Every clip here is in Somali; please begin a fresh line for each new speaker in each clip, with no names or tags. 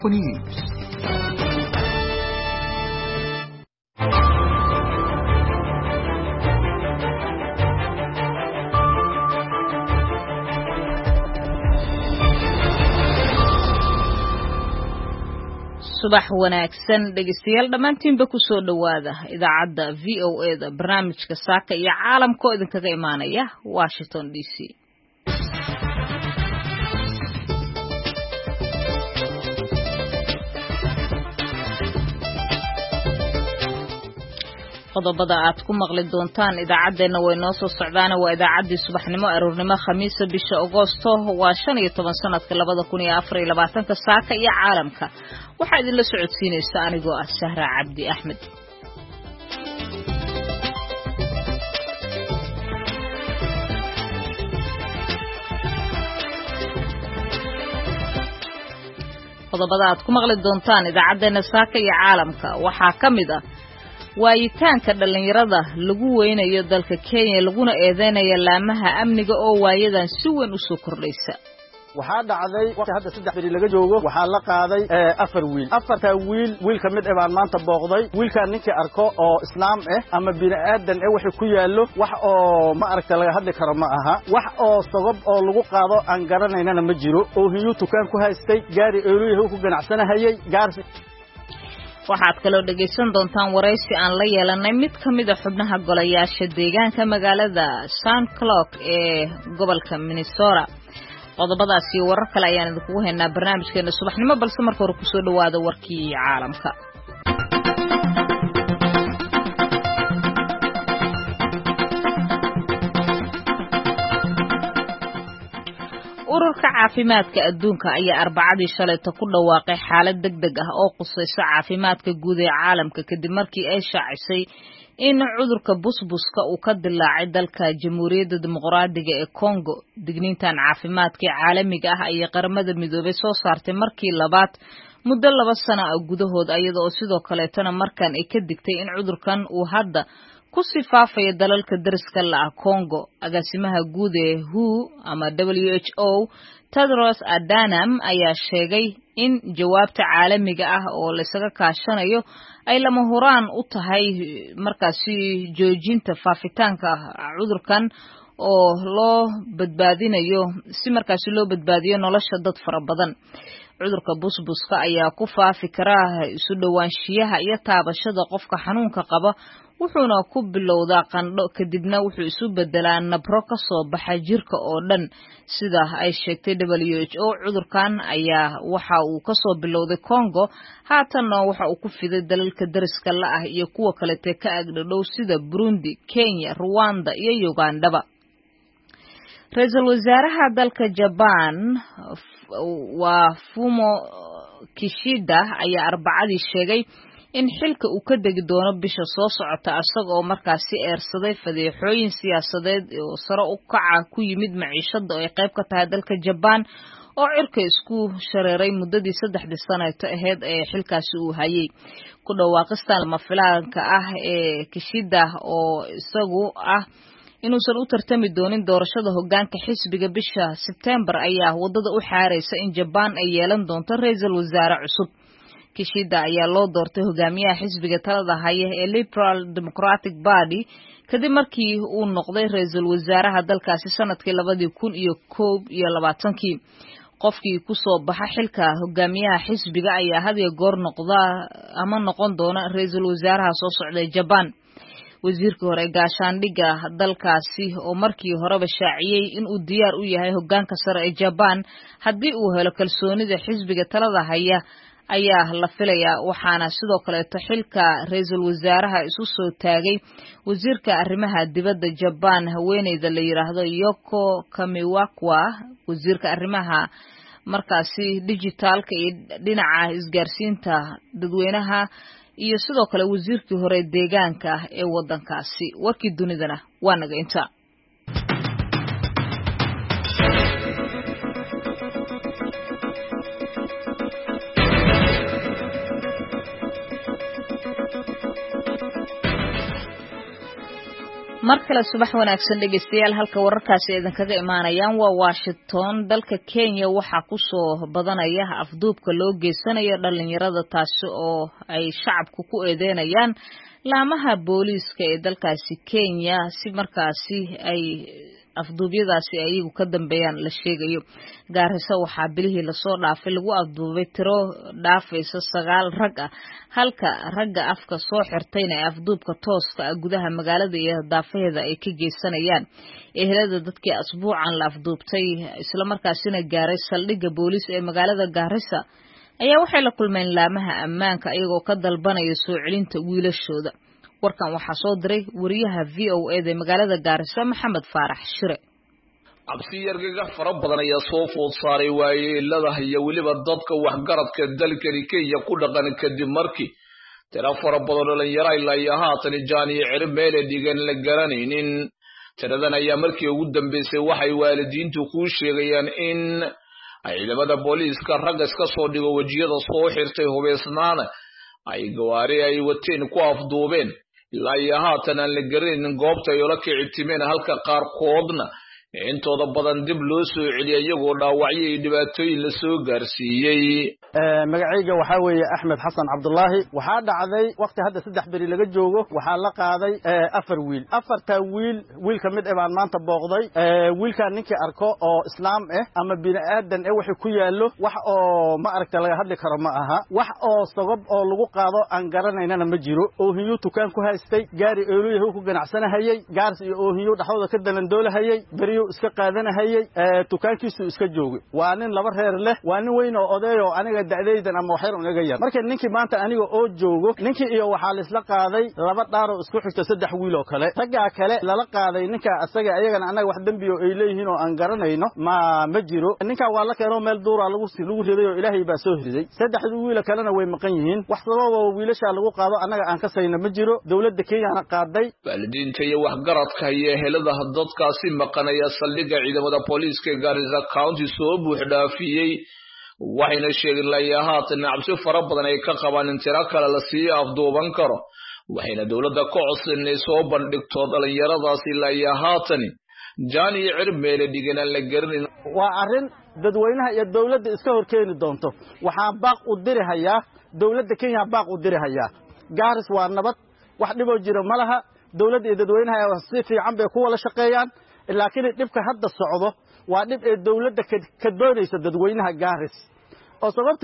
News.
subax wanaagsan dhegeystayaal dhamaantiinba ku soo dhawaada idaacadda VOA-da barnaamijka saaka iyo caalamka oo idinkaga imaanaya Washington DC. qodobada aad ku maqli doontaan idaacadeena way noo soo socdaan waa idaacaddii subaxnimo aroornimo khamiisa bisha Agoosto waa 15 sanadka 2024 saaka iyo caalamka waxa idin la socodsiinaysa anigoo ah Sahra Cabdi Ahmed. qodobada aad ku maqli doontaan idaacadeena saaka iyo caalamka waxaa kamid ah waayitaanka dhalinyarada lagu weynayo dalka Kenya laguna eedeynaya laamaha amniga oo waayadan si weyn u soo kordhaysa.
waxaa dhacday waqti hadda 3 bari laga joogo waxaa la qaaday 4 afarta wiil ka mid ah baan maanta booqday wiilka ninkii arko oo islaam ah ama bini'aadan ah waxa ku yaalo wax oo ma aragta laga hadli karo ma aha wax oo sabab oo lagu qaado aan garanaynana ma jiro oo hiyo tukaan ku haystay gaari eeyuhu ku ganacsanahayay gaarsi.
waxaad kaloo dhageysan doontaan waraysi aan la yeelanay mid ka mid ah xubnaha golayaasha deegaanka magaalada St. Cloud ee gobolka Minnesota. qodobadaas iyo warar kale ayaan idinku haynaa barnaamijkeena subaxnimo balse marka hore ku soo dhawaada warkii caalamka. ururka caafimaadka adduunka ayaa Arbacadii shalayta ku dhawaaqay xaalad degdeg ah oo qusaysa caafimaadka guud ee caalamka kadib markii ay shaacisay in cudurka busbuska uu ka dilaacay dalka Jamhuuriyadda Dimuqraadiga ee Congo. digniintan caafimaadka caalamiga ah ay qaramada midoobay soo saartay markii labaad muddo 2 sano ah gudahood iyadoo sidoo kale tan markan ay ka digtay in cudurkan uu hadda ku sifaafaya dalalka dariska la ah Congo. agaasimaha guud ee WHO ama WHO Tedros Adhanom ayaa sheegay in jawaabta caalamiga ah oo la isaga kaashanayo ay lama huraan u tahay markaasi joojinta faafitaanka cudurkan oo loo badbaadinayo si markaasi loo badbaadiyo nolosha dad fara badan. cudurka busbuska ayaa ku faafi kara isu dhawaanshiyaha iyo taabashada qofka xanuunka qaba wuxuuna ku bilowdaa qandho kadibna wuxuu isu bedelaa nabro ka soo baxa jirka oo dhan sida ay sheegtay WHO. cudurkan ayaa waxa uu ka soo bilowday Congo haatanna waxa uu ku fiday dalalka dariska la ah iyo kuwa kale ee ka agdhow sida Burundi, Kenya, Rwanda iyo Uganda. Ra'iisul wasaaraha dalka Japan waa Fumio Kishida ayaa Arbacadii sheegay in xilka uu ka degi doono bisha soo socota asagoo markaasi eersaday fadeexooyin siyaasadeed oo sare u kaca ku yimid maciishada oo ay qayb ka tahay dalka Japan oo cirka isku shareeray muddadii 3 sano ahayd ee xilkaasi uu hayay. ku dhawaaqistan lama filaanka ah ee Kishida oo isagu ah inuusan u tartami doonin doorashada hoggaanka xisbiga bisha September ayaa wadada u xaareysa in Japan ay yeelan doonto ra'iisul wasaare cusub. Kishida ayaa loo doortay hogaamiyaha xisbiga talada haya ee Liberal Democratic Party kadib markii uu noqday ra'iisul wasaaraha dalkaasi sanadkii 2021. qofkii ku soo baxa xilka hogaamiyaha xisbiga ayaa had iyo goor noqon doona ra'iisul wasaaraha soo socda Japan. wasiirka hore gaashaandhigga dalkaasi oo markii horeba shaaciyay in uu diyaar u yahay hoggaanka sare ee Japan haddii uu helo kalsoonida xisbiga talada haya ayaa la filayaa. waxaana sidoo kale xilka ra'iisul wasaaraha isu soo taagay wasiirka arrimaha dibadda Japan haweeneyda la yiraahdo Yoko Kamiwakwa. wasiirka arrimaha markaasi digitalka iyo dhinaca isgaarsiinta dadweynaha iyo sidoo kale wasiirkii hore deegaanka ee wadankaasi. warkii dunidana waa naga inta. markale subax wanaagsan dhegeystayaal halka wararkaasi idin kaga imaanayaan waa Washington dalka Kenya waxa ku soo badanaya afduubka loo geysanayo dhalinyarada taasi oo ay shacabku ku eedeynayaan laamaha booliiska ee dalkaasi Kenya si markaasi ay afduubyadaasi ayagu ka dambeeyaan la sheegayo Gaarisa waxa bilihii la soo dhaafay lagu afduubay tiro dhaafaysa 9 rag ah halka ragga afka soo xirtayna ay afduubka tooska ah gudaha magaalada iyo daafaheeda ay ka geysanayaan ehelada dadkii asbuucan la afduubtay isla markaasina gaaray saldhigga booliis ee magaalada Gaarisa ayaa waxay la kulmeen laamaha ammaanka iyagoo ka dalbanaya soo celinta wiilashooda warkan waxa soo diray wariyaha VOA ee magaalada Gaarisa Maxamed Faarax Shire
cabsi yargaga fara badan ayaa soo food saaray waayeelada iyo waliba dadka waxgaradka dalkani Kenya ku dhaqan kadib markii tira fara badan dhalinyaro ilaa haatan jaaniye cirib meel dhigan la garanaynin tiradan ayaa markii ugu dambeysay waxay waalidiintu ku sheegayaan in ciidamada booliiska rag iska soo dhigo wajiyada soo xirtay hubeysnaana ay gawaari ay wateen ku afduubeen ilaa haatan aan la garanaynin goobta ay la kicibtimeen halka qaar koodna intooda badan dib loo soo celiyay iyagoo dhaawacyo iyo dhibaatooyin la soo gaarsiiyay
magacayga waxa weeye Axmed Xasan Cabdullaahi waxa dhacday waqti hadda 3 bari laga joogo waxa la qaaday 4 wiil afarta wiil ka mid ah maanta booqday wiilka ninkii arko oo islaam ah ama bini'aadan ah wixii ku yaalo wax oo ma aragta laga hadli karo ma aha wax oo sabab oo lagu qaado aan garanaynana ma jiro oo hiyo tukaan ku haystay gaari eoluhu ku ganacsanahayay gaars iyo oo hiyo dhaxooda ka dalandoolahayay bariyo iska qaadanahayay tukaankiisu iska joogay waa nin laba reer leh waa nin weyn oo odayo aniga dacdaydan ama waxyar unaga yar marka ninkii maanta aniga oo joogo ninkii iyo waxa la isla qaaday laba dhaaro isku xigta 3 wiil oo kale tagaa kale lala qaaday ninka asaga ayagana anaga wax dambi oo ay leeyihiin oo aan garanayno ma jiro ninka waa la keenay meel duur lagu riday oo Ilaahay baa soo riday 3 wiil kalena way maqan yihiin wax sabab oo wiilasha lagu qaado anaga aan ka sayna ma jiro dawladda Kenya qaaday
waalidiinta iyo waxgaradka iyo ehelada dadkaasi maqanaya saldhigga ciidamada booliiska Garissa County soo buux dhaafiyay waxayna sheegeen ilaa haatan cabsi fara badan ay ka qabaan in tiro kale la sii afduuban karo waxayna dawladda ka codsanay soo bandhigto dhalinyaradaas ilaa haatan jaani cirib meel dhigan la garanin
waa arin dadweynaha iyo dawladda iska horkeeni doonto waxaan baaq u dirahayaa dawladda Kenya baaq u dirahayaa Gaaris waa nabad wax dhibo jiro malaha dawladda iyo dadweynaha si fiican bay ku wada shaqeeyaan laakiin dibka hadda socdo waa dib ee dawladda ka doonaysa dadweynaha Gaaris oo sababta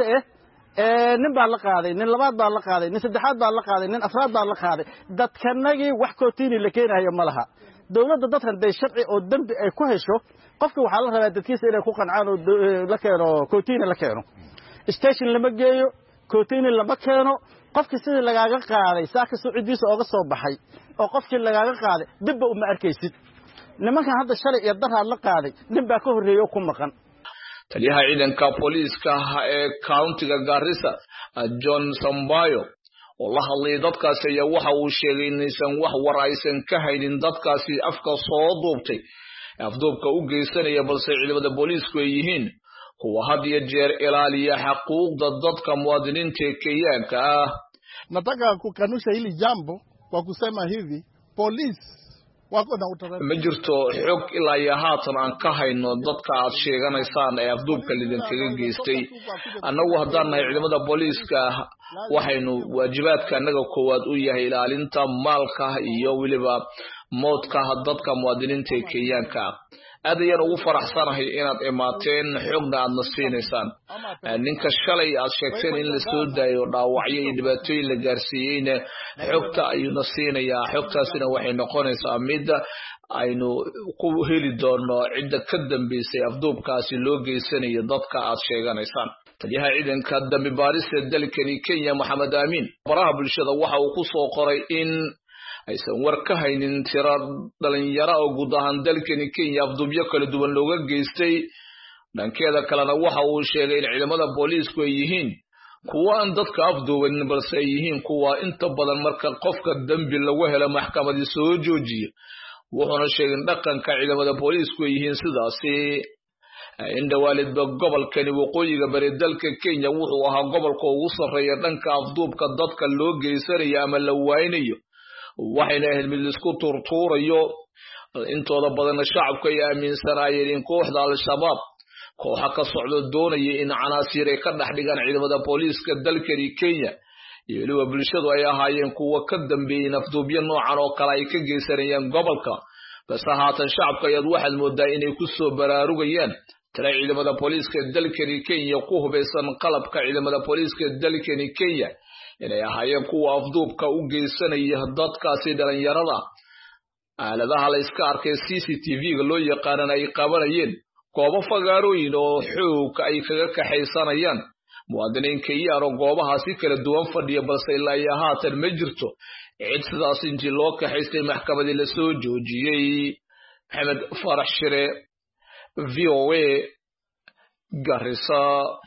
nin baa la qaaday nin labaad baa la qaaday nin saddexaad baa la qaaday nin afraad baa la qaaday dadkanagi wax kootiini la keenayo malaha dawladda dadkan day sharci oo dambi ay ku hesho qofka waxa la rabaa dadkiisa inay ku qancaan oo la keeno kootiini la keeno station lama geeyo kootiini lama keeno qofkii sidii lagaaga qaaday saaka suucidiisa ooga soo baxay oo qofkii lagaaga qaaday dib uma arkaysid nimanka hadda shalay iyo daraad la qaaday nin baa ka horeeyo ku maqan
taliyaha ciidanka booliiska ee countiga Garissa John Sambayo oo la hadlay dadkaas ayaa waxa uu sheegay inaysan wax war aysan ka haynin dadkaasi afka soo duubtay afduubka u geysanaya balse ciidamada booliisku ay yihiin kuwa had iyo jeer ilaaliya xuquuqda dadka muwaadiniinta Kenyaanka ah
nataka kukanusha hili jambo kwa kusema hivi police wako na utaratibu
ma jirto xog ilaa haatan aan ka hayno dadka aad sheeganaysaan ee afduubka lidinkaga geystay annagu haddaan nahay ciidamada booliiska waxaynu waajibaadka annaga koowaad u yahay ilaalinta maalka iyo waliba moodka dadka muwaadiniinta Kenyaanka aad ayaan ugu faraxsanahay inaad imaateen xogna aad nasiinaysaan ninka shalay aad sheegteen in la soo daayo dhaawacyo iyo dhibaatooyin la gaarsiiyayna xogta ayuu nasiinayaa xogtaasina waxay noqonaysaa mid aynu ku heli doono cidda ka dambeysay afduubkaasi loo geysanayo dadka aad sheeganaysaan taliyaha ciidanka dambi baarista dalkani Kenya Maxamed Aamin baraha bulshada waxa uu ku soo qoray in aysan war ka haynin tiro dhalinyaro oo guud ahaan dalkani Kenya afduubyo kala duwan looga geystay dhankeeda kalena waxa uu sheegay in ciidamada booliisku ay yihiin kuwa aan dadka afduuban balse ay yihiin kuwa inta badan marka qofka dambi lagu helo maxkamadda soo joojiyo wuxuuna sheegay dhaqanka ciidamada booliisku ay yihiin sidaasi inda waalidba gobolkani waqooyiga bari dalka Kenya wuxuu ahaa gobolka ugu sarreeya dhanka afduubka dadka loo geysanayo ama la waaynayo waxayna ahayd mid isku turtuurayo intooda badan shacabka ay aaminsanaayeen in kooxda al-shabaab kooxa ka socdo doonaya in canaasiir ay ka dhex dhigaan ciidamada booliiska dalkani Kenya iyo weliba bulshadu ay ahaayeen kuwa ka dambeeyay afduubyo noocan oo kale ay ka geysanayaan gobolka base haatan shacabka ayaad waxaad moodaa inay ku soo baraarugayaan tira ciidamada booliiska dalkani Kenya ku hubeysan qalabka ciidamada booliiska dalkani Kenya inay ahaayeen kuwa afduubka u geysanaya dadkaasi dhalinyarada aaladaha la iska arkay CCTV-ga loo yaqaan ay qabanayeen goobo fagaarooyin oo xoog ay kaga kaxaysanayaan muwaadiniin Kenya oo goobahaasi kala duwan fadhiya balse ilaa haatan ma jirto cid sidaas intii loo kaxaystay maxkamadii la soo joojiyay Maxamed Farax Shire VOA Garissa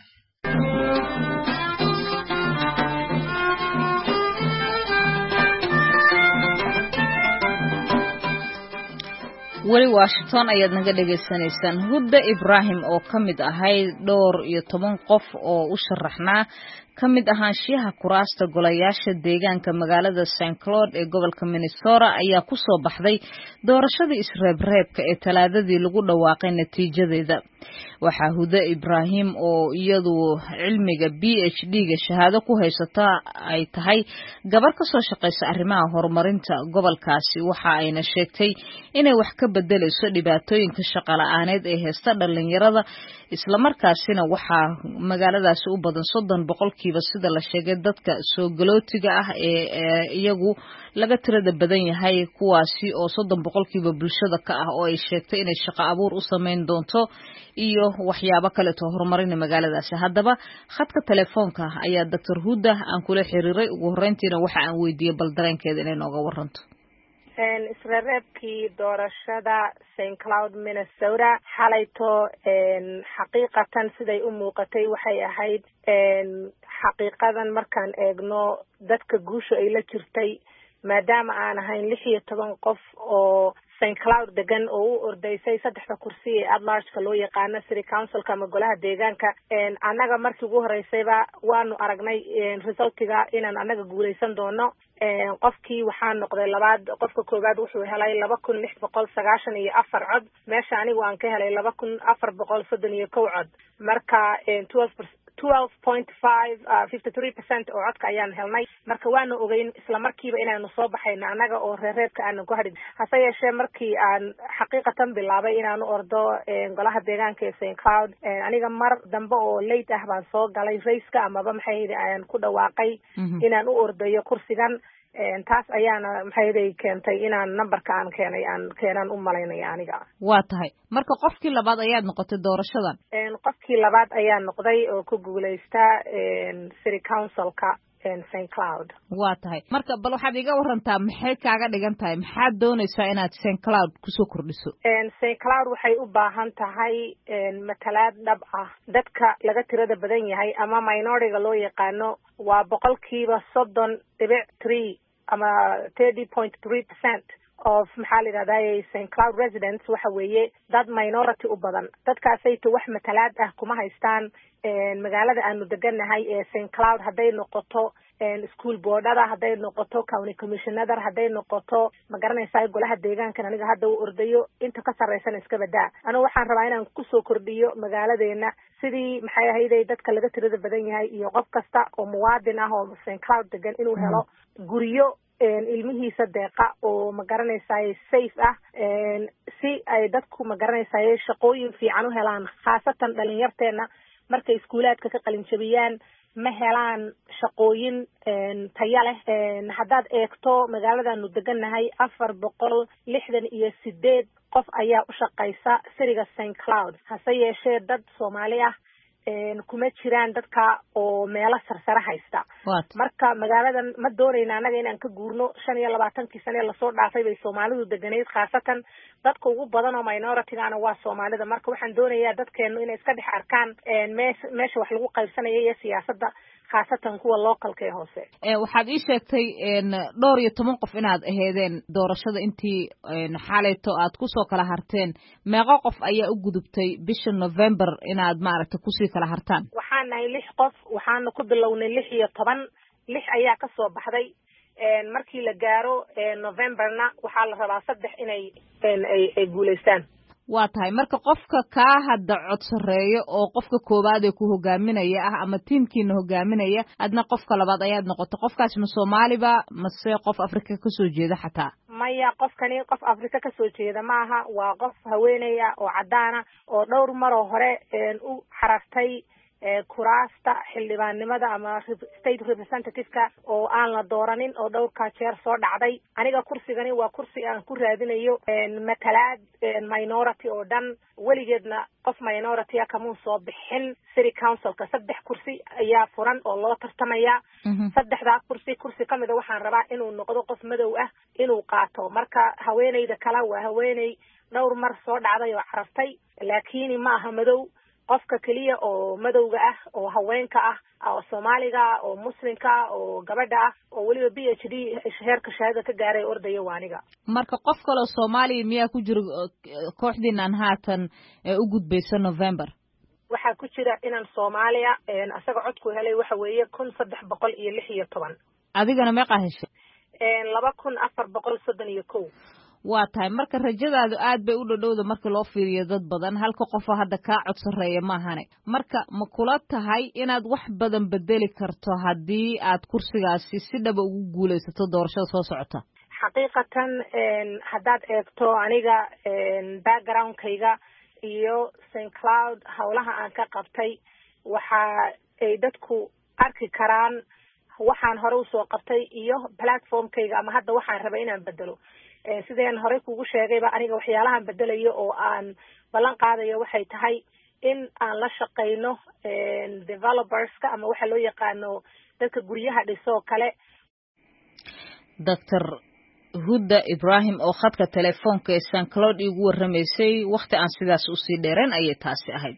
weli Washington ayaad naga dhageysanaysaan Hudda Ibrahim oo kamid ahay 12 qof oo u sharaxnaa kamid ahaanshiyaha kuraasta golayaasha deegaanka magaalada St. Cloud ee gobolka Minnesota ayaa ku soo baxday doorashadii isreebreebka ee talaadadii lagu dhawaaqay natiijadeeda waxaa Hudda Ibrahim oo iyadu cilmiga PhD-ga shahaado ku haysata ay tahay gabar ka soo shaqeysa arrimaha horumarinta gobolkaasi waxa ayna sheegtay inay wax ka bedelayso dhibaatooyinka shaqo la'aaneed ee heesta dhalinyarada isla markaasina waxa magaaladaasi u badan 30% sida la sheegay dadka soo galootiga ah ee iyagu laga tirada badan yahay kuwaasi oo 30% bulshada ka ah oo ay sheegtay inay shaqo abuur u sameyn doonto iyo waxyaabo kale oo horumarin magaaladaasi haddaba khadka telefoonka ayaa Dr. Hudda aan kula xiriiray ugu horeyntiina waxa aan weydiiyay bal dareenkeeda inay nooga waranto
isreebkii doorashada St. Cloud Minnesota xalayto xaqiiqatan siday u muuqatay waxay ahayd xaqiiqadan markaan eegno dadka guusha ay la jirtay maadaama aan ahayn 16 qof oo St. Cloud degan oo u ordaysay 3 kursi ee Adlarge loo yaqaan City Council-ka ama golaha deegaanka anaga markii ugu horeysayba waanu aragnay resultiga inaan anaga guuleysan doono qofkii waxaan noqday labaad qofka koobaad wuxuu helay 2694 cod meesha anigu aan ka helay 2431 cod marka 12.53% oo codka ayaan helnay marka waanu ogeyn isla markiiba inaanu soo baxayna anaga oo reereedka aan ku hadhin hase yeeshee markii aan xaqiiqatan bilaabay inaanu ordo golaha deegaanka ee St. Cloud aniga mar dambe oo late ah baan soo galay raceka amaba maxay aan ku dhawaaqay inaan u ordayo kursigan taas ayaana maxay keentay inaan numberka aan keenan u malaynaya aniga
waa tahay marka qofkii labaad ayaad noqotay doorashadan
qofkii labaad ayaa noqday oo ku guuleysta City Council-ka St. Cloud
waa tahay marka bal waxaad iga warantaa maxay kaaga dhigan tahay maxaad doonaysaa inaad St. Cloud ku soo kordhiso
St. Cloud waxay u baahan tahay matalaad dhab ah dadka laga tirada badan yahay ama minority loo yaqaano waa 30.3 ama 30.3% of maxaa la yiraahdaa St. Cloud residents waxa weeye dad minority u badan dadkaasay wax matalaad ah kuma haystaan magaalada aanu deganahay ee St. Cloud haday noqoto school boardada haday noqoto county commissioner haday noqoto ma garanaysaa golaha deegaanka aniga hadda u ordayo inta ka sareysan iska badaa anigu waxaan rabaa inaan ku soo kordhiyo magaaladeena sidii maxay ahayd dadka laga tirada badan yahay iyo qof kasta oo muwaadin ah oo St. Cloud degan inuu helo guriyo ilmihiisa deeqa oo ma garanaysaa safe ah si ay dadku ma garanaysaa shaqooyin fiican u helaan khaasatan dhalinyarteena markay iskuulaadka ka qalin jabiyaan ma helaan shaqooyin tayo leh haddaad eegto magaaladaanu deganahay 468 qof ayaa u shaqaysa siriga St. Cloud hase yeeshee dad Soomaali ah kuma jiraan dadka oo meelo sarsare haysta marka magaaladan ma doonayna anaga inaan ka guurno 25 sano la soo dhaafay bay Soomaalidu deganeed khaasatan dadka ugu badan oo minority-gaana waa Soomaalida marka waxaan doonayaa dadkeenu inay iska dhex arkaan meesha wax lagu qaybsanayo iyo siyaasadda khaasatan kuwa localka ee hoose
waxaad ii sheegtay 12 qof inaad aheedeen doorashada intii xalayto aad ku soo kala harteen meeqa qof ayaa u gudubtay bisha November inaad maaragtay ku sii kala hartaan
waxaan nahay 6 qof waxaan ku bilownay 16 6 ayaa ka soo baxday markii la gaaro Novemberna waxaa la rabaa 3 inay ay guuleystaan.
waa tahay marka qofka kaa hadda cod sareeyo oo qofka koowaad ee ku hogaaminaya ah ama tiimkiina hogaaminaya adna qofka labaad ayaad noqoto qofkaas ma Soomaaliba mase qof Afrika ka soo jeeda xataa
maya qofkani qof Afrika ka soo jeeda maaha waa qof haweenaya oo cadaana oo dhowr mar hore u xaraftay kuraasta xildhibaannimada ama state representative-ka oo aan la dooranin oo dhowrka jeer soo dhacday aniga kursigani waa kursi aan ku raadinayo matalaad minority oo dhan weligeedna qof minority kama soo bixin city council-ka 3 kursi ayaa furan oo loo tartamaya 3 kursi kamid waxaan rabaa inuu noqdo qof madow ah inuu qaato marka haweeneyda kala waa haweeney dhowr mar soo dhacday oo xaraftay laakiin ma aha madow qofka kaliya oo madowga ah oo haweenka ah oo Soomaaliga oo muslimka oo gabadha ah oo waliba PhD heerka shahaada ka gaaray ordayo waaniga
marka qof kale oo Soomaali miyaa ku jiro kooxdiinan haatan u gudbaysa November
waxa ku jira inaan Soomaaliya asaga cod ku helay waxa weeye 1316
adigana meeqa heshay
2431
waa tahay marka rajadaadu aad bay u dhadhowda marka loo fiiriyo dad badan halka qof hadda ka cod sareeya ma ahane marka ma kula tahay inaad wax badan bedeli karto hadii aad kursigaasi si dhaba ugu guuleysato doorashada soo socota
xaqiiqatan hadaad eegto aniga background-kayga iyo St Cloud hawlaha aan ka qabtay waxa ay dadku arki karaan waxaan hore u soo qabtay iyo platform-kayga ama hadda waxaan rabay inaan bedelo sideen hore kugu sheegayba aniga waxyaalahan bedelayo oo aan ballan qaadayo waxay tahay in aan la shaqeyno developerska ama waxa loo yaqaano dadka guryaha dhiso kale
Dr. Huda Ibrahim oo khadka telefoonka ee St Cloud igu waramaysay waqti aan sidaas u sii dheereen ayay taasi ahayd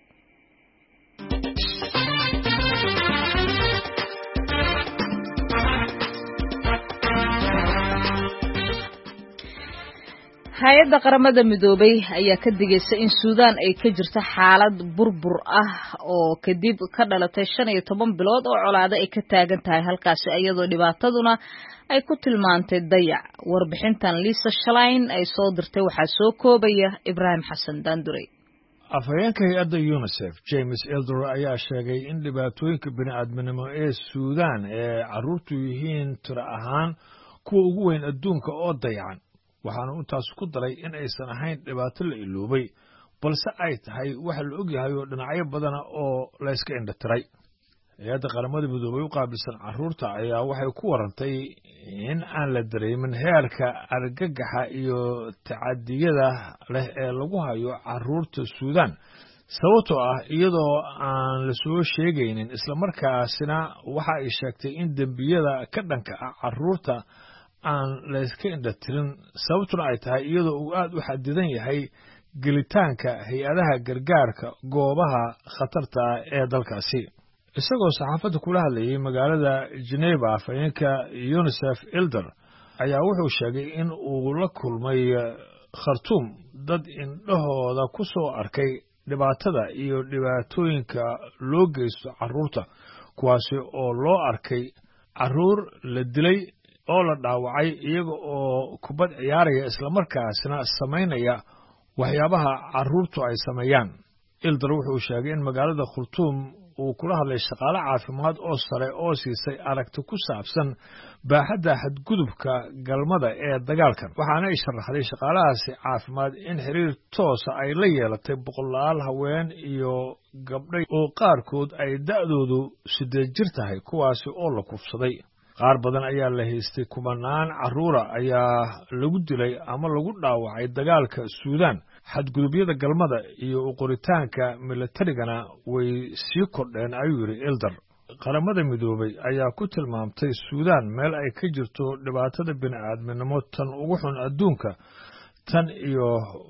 hay'adda qaramada midoobay ayaa ka digaysa in Suudaan ay ka jirto xaalad burbur ah oo kadib ka dhalatay 15 bilood oo colaado ay ka taagan tahay halkaas iyadoo dhibaataduna ay ku tilmaantay dayac warbixintan Lisa Schlein ay soo dirtay waxa soo koobaya Ibrahim Xasan Dandurey
afhayeenka hay'adda UNICEF James Elder ayaa sheegay in dhibaatooyinka bini'aadminimo ee Suudaan ee carruurtu yihiin tiro ahaan kuwa ugu weyn adduunka oo dayacan waxaana uu taas ku daray in aysan ahayn dhibaato la iloobay balse ay tahay waxa la ogyahay oo dhinacyo badan oo la iska indhatiray hay'adda qaramada midoobay u qaabilsan carruurta ayaa waxay ku warantay in aan la dareemin heerka argagaxa iyo tacadiyada leh ee lagu hayo carruurta Suudaan sababtoo ah iyadoo aan la soo sheegaynin isla markaasina waxa ay sheegtay in dembiyada ka dhanka ah carruurta aan la iska indhatirin sababtuna ay tahay iyadoo uu aad u xadidan yahay gelitaanka hay-adaha gargaarka goobaha khatarta ee dalkaasi isagoo saxaafadda kula hadlayay magaalada Geneva afhayeenka UNICEF Elder ayaa wuxuu sheegay in uu la kulmay Khartoum dad indhahooda ku soo arkay dhibaatada iyo dhibaatooyinka loo geysto carruurta kuwaasi oo loo arkay carruur la dilay oo la dhaawacay iyaga oo kubad ciyaaraya isla markaasna sameynaya waxyaabaha carruurtu ay sameeyaan Elder wuxuu sheegay in magaalada Khartoum uu kula hadlay shaqaale caafimaad oo sare oo siisay aragti ku saabsan baaxadda xadgudubka galmada ee dagaalkan waxaana ay sharaxday shaqaalahaasi caafimaad in xiriir toosa ay la yeelatay boqolaal haween iyo gabdho oo qaarkood ay da'doodu 8 jir tahay kuwaasi oo la kufsaday qaar badan ayaa la haystay kumanaan carruura ayaa lagu dilay ama lagu dhaawacay dagaalka Suudaan xadgudubyada galmada iyo u qoritaanka militarigana way sii kordheen ayuu yiri Elder qaramada midoobay ayaa ku tilmaamtay Suudaan meel ay ka jirto dhibaatada bini'aadminimo tan ugu xun adduunka tan iyo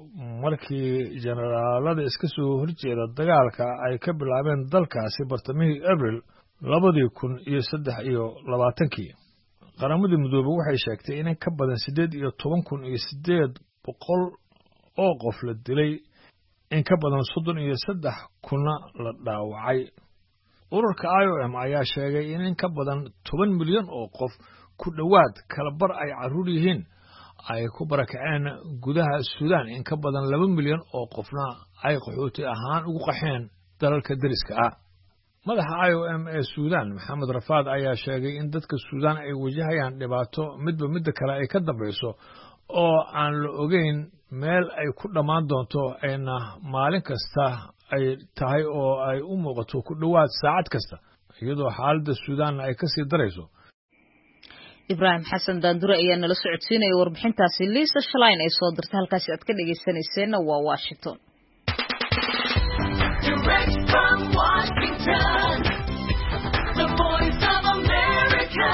markii generaalada iska soo horjeeda dagaalka ay ka bilaabeen dalkaasi bartamihii April 2023 qaramada midoobay waxay sheegtay in ka badan 18,800 oo qof la dilay in ka badan 33,000 la dhaawacay ururka IOM ayaa sheegay in ka badan 10 milyan oo qof ku dhowaad kala bar ay carruur yihiin ay ku barakaceen gudaha Suudaan in ka badan 2 milyan oo qofna ay qaxooti ahaan ugu qaxeen dalalka dariska ah madaxa IOM ee Suudaan Maxamed Rafaad ayaa sheegay in dadka Suudaan ay wajahayaan dhibaato midba kale ay ka dambayso oo aan la ogeyn meel ay ku dhamaan doonto ayna maalin kasta ay tahay oo ay u muuqato ku dhowaad saacad kasta iyadoo xaaladda Suudaan ay ka sii darayso
Ibrahim Xasan Daandure ayaa nala socodsiinaya warbixintaasi Lisa Schlein ay soo dirtay halkaas aad ka dhageysanayseena waa Washington Direct from Washington The Voice of America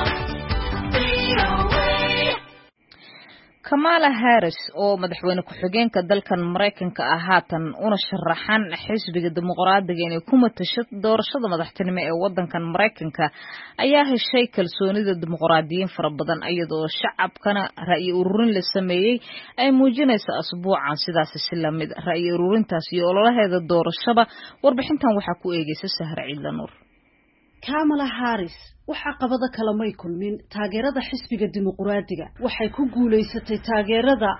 Kamala Harris oo madaxweyne ku-xigeenka dalkan Mareykanka ah haatan una sharaxan xisbiga dimuqraadiga inay ku matasho doorashada madaxtinimo ee wadankan Mareykanka ayaa heshay kalsoonida dimuqraadiyiin fara badan iyadoo shacabkana ra'yi ururin la sameeyay ay muujinayso asbuucan sidaas si lamid ra'yi ururintaas iyo ololaheeda doorashada warbixintan waxa ku eegaysa Sahra Ciidla Nuur
Kamala Harris waxa qabada kala may kulmin taageerada xisbiga dimuqraadiga waxay ku guuleysatay taageerada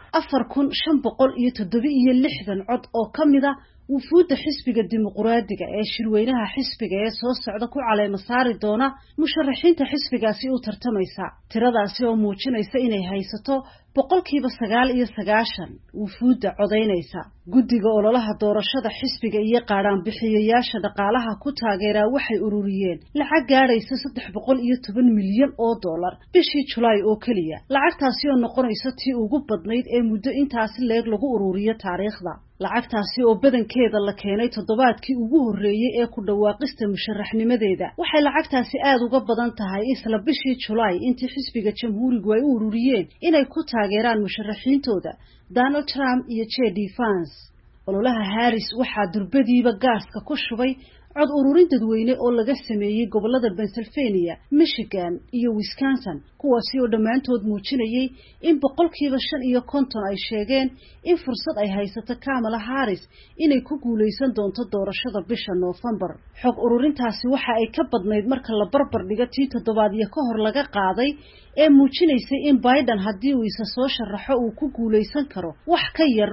4560 cod oo kamida wufuudda xisbiga dimuqraadiga ee shirweynaha xisbiga ee soo socda ku caleema saari doona musharaxiinta xisbigaasi u tartamaysa tiradaasi oo muujinaysa inay haysato 99% wufuudda codeynaysa guddiga ololaha doorashada xisbiga iyo qaaraan bixiyayaasha dhaqaalaha ku taageera waxay ururiyeen lacag gaaraysa 310 milyan oo dollar bishii July oo kaliya lacagtaasi oo noqonaysa tii ugu badnayd ee muddo intaasi leeg lagu ururiyo taariikhda lacagtaasi oo badankeeda la keenay toddobaadkii ugu horeeyay ee ku dhawaaqista musharaxnimadeeda waxay lacagtaasi aad uga badan tahay isla bishii July intii xisbiga jamhuurigu ay u ururiyeen inay ku taageeraan musharaxiintooda Donald Trump iyo JD Vance ololaha Harris waxa durbadiiba gaaska ku shubay cod ururin dadweyne oo laga sameeyay gobolada Pennsylvania, Michigan iyo Wisconsin kuwaasi oo dhamaantood muujinayay in 5% ay sheegeen in fursad ay haysato Kamala Harris inay ku guuleysan doonto doorashada bisha November xog ururintaasi waxa ay ka badnayd marka la barbar dhigo tii toddobaadyo ka hor laga qaaday ee muujinaysay in Biden haddii uu isa soo sharaxo uu ku guuleysan karo wax ka yar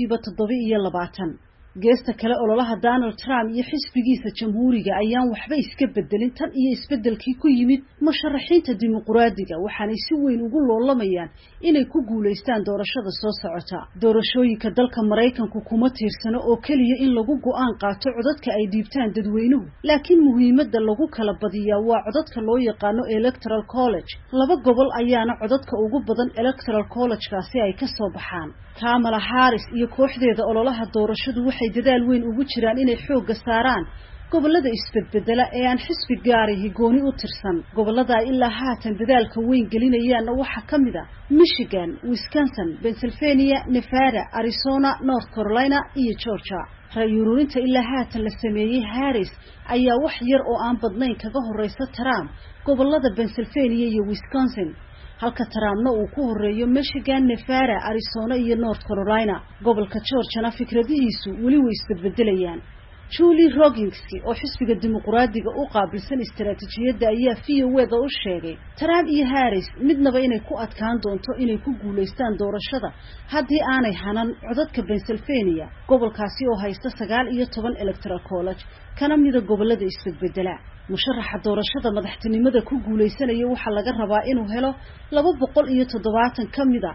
7%. geesta kale ololaha Donald Trump iyo xisbigiisa jamhuuriga ayaan waxba iska bedelin tan iyo isbedelkii ku yimid musharaxiinta dimuqraadiga waxaana si weyn ugu loolamayaan inay ku guuleystaan doorashada soo socota doorashooyinka dalka Mareykanku kuma tiirsano oo kaliya in lagu go'aan qaato codadka ay dhiibtaan dadweynuhu laakiin muhiimadda lagu kala badiyaa waa codadka loo yaqaano Electoral College laba gobol ayaana codadka ugu badan Electoral College-kaasi ay ka soo baxaan Kamala Harris iyo kooxdeeda ololaha doorashadu waxay dadaal weyn ugu jiraan inay xoog saaraan gobolada isbedbedela ee aan xisbi gaar ah gooni u tirsan gobolada ilaa haatan dadaalka weyn gelinayaan waxa kamida Michigan, Wisconsin, Pennsylvania, Nevada, Arizona, North Carolina iyo Georgia rayuurinta ilaa haatan la sameeyay Harris ayaa wax yar oo aan badnayn kaga horeysa Trump gobolada Pennsylvania iyo Wisconsin halka Trumpna uu ku horeeyo Michigan, Nevada, Arizona iyo North Carolina gobolka Georgia fikradihiisu wali way isbedbedelayaan Julie Roginski oo xisbiga dimuqraadiga u qaabilsan istiraatiijiyadda ayaa VOA u sheegay Trump iyo Harris midnaba inay ku adkaan doonto inay ku guuleystaan doorashada haddii aanay hanan codadka Pennsylvania gobolkaasi oo haysta 19 Electoral College kana mida gobolada isbedbedela musharaxa doorashada madaxtinimada ku guuleysanaya waxa laga rabaa inuu helo 270 kamida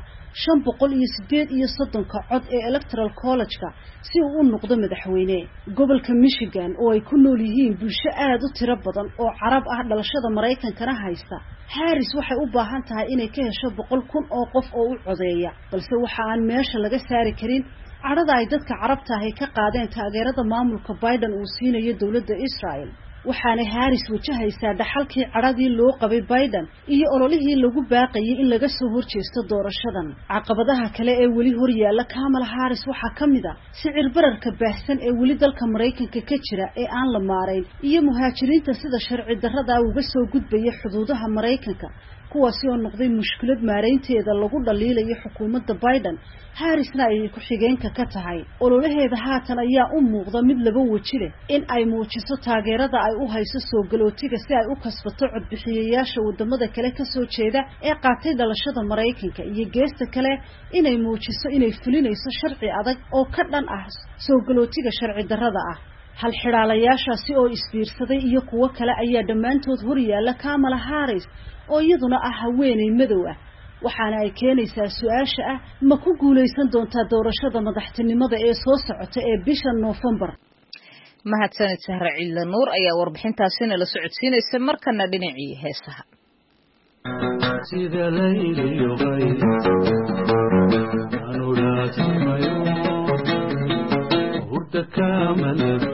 538 cod ee Electoral College-ka si uu u noqdo madaxweyne gobolka Michigan oo ay ku nool yihiin bulsho aad u tiro badan oo Carab ah dhalashada Mareykankana haysta Harris waxay u baahan tahay inay ka hesho 100,000 oo qof oo u codeeya balse waxa aan meesha laga saari karin carada ay dadka Carabta ah ka qaadeen taageerada maamulka Biden uu siinayo dawladda Israel waxaana Harris wajahaysaa dhaxalkii caradii loo qabay Biden iyo ololihii lagu baaqayay in laga soo horjeesto doorashadan caqabadaha kale ee wali hor yaala Kamala Harris waxa kamida sicir bararka baahsan ee wali dalka Mareykanka ka jira ee aan la maareyn iyo muhaajiriinta sida sharci darrada uga soo gudbaya xuduudaha Mareykanka kuwaasi oo noqday mushkilad maareynteeda lagu dhaliilayo xukuumadda Biden Harrisna ay ku xigeenka ka tahay ololaheeda haatan ayaa u muuqda mid laba waji leh in ay muujiso taageerada ay u hayso soo galootiga si ay u kasbato codbixiyayaasha wadamada kale ka soo jeeda ee qaatay dhalashada Mareykanka iyo geesta kale inay muujiso inay fulinayso sharci adag oo ka dhan ah soo galootiga sharci darrada ah hal xiraalayaashaasi oo isbiirsaday iyo kuwa kale ayaa dhammaantood hor yaala Kamala Harris oo iyaduna ah haweeney madow ah waxaana ay keenaysaa su'aasha ah ma ku guuleysan doontaa doorashada madaxtinimada ee soo socota ee bisha November
mahadsanid Sahra Ciidla Nuur ayaa warbixintaasina la socodsiinaysa markana dhinacii heesaha
sida layliyo qay anuraasmayo hurda kamalado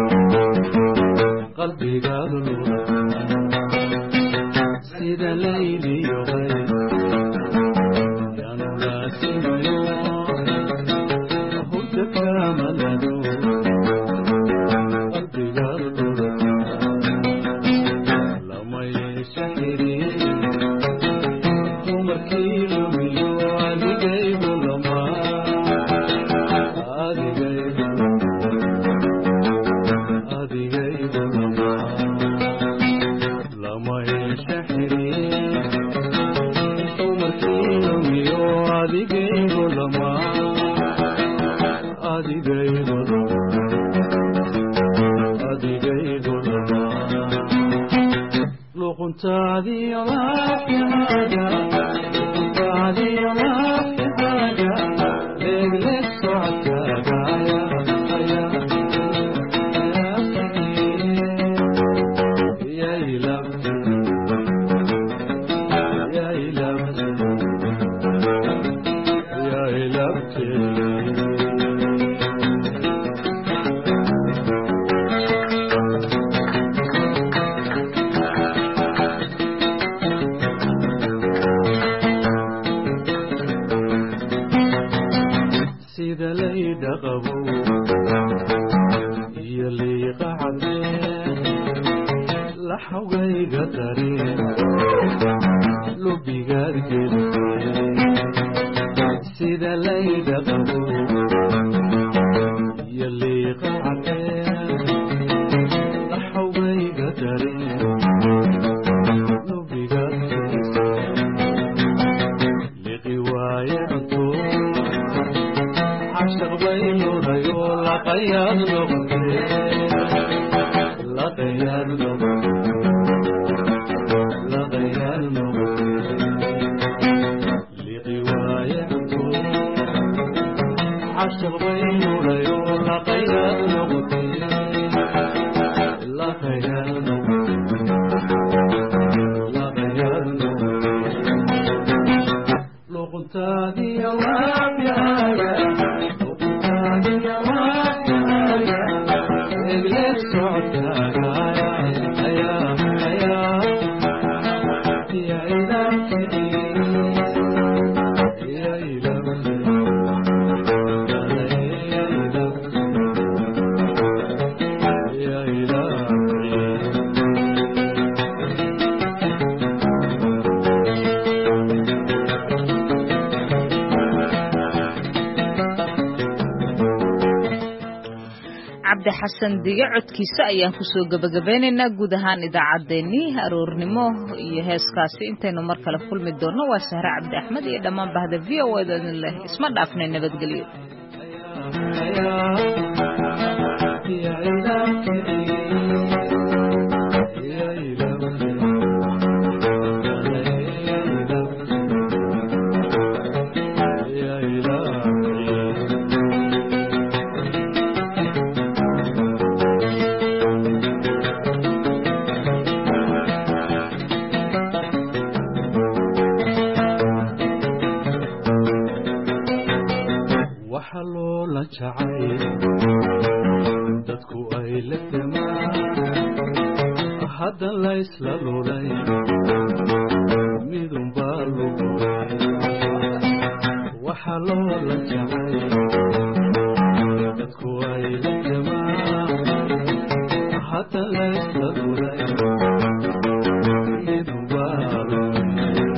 qalbigaadu sida layliyo qay anuraasmayo hurda kamalado qalbigaadu lama yashiri
xasan diga codkiisa ayaan ku soo gabagabeynaa guud ahaan idaacadeennii aroornimo iyo heeskaasi intaynu mar kale kulmi doonno waa Sahra Cabdi Axmed iyo dhammaan bahda VOA idin leh isma dhaafnay nabadgelyo
dadku ay la tamaan hadda la isla lulay midun baa lugu waxa loo la jacay dadku ay la tamaan hadda la isla lulay midun baa lugu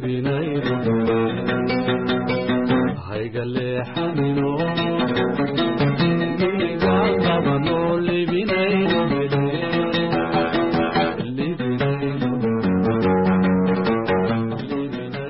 binay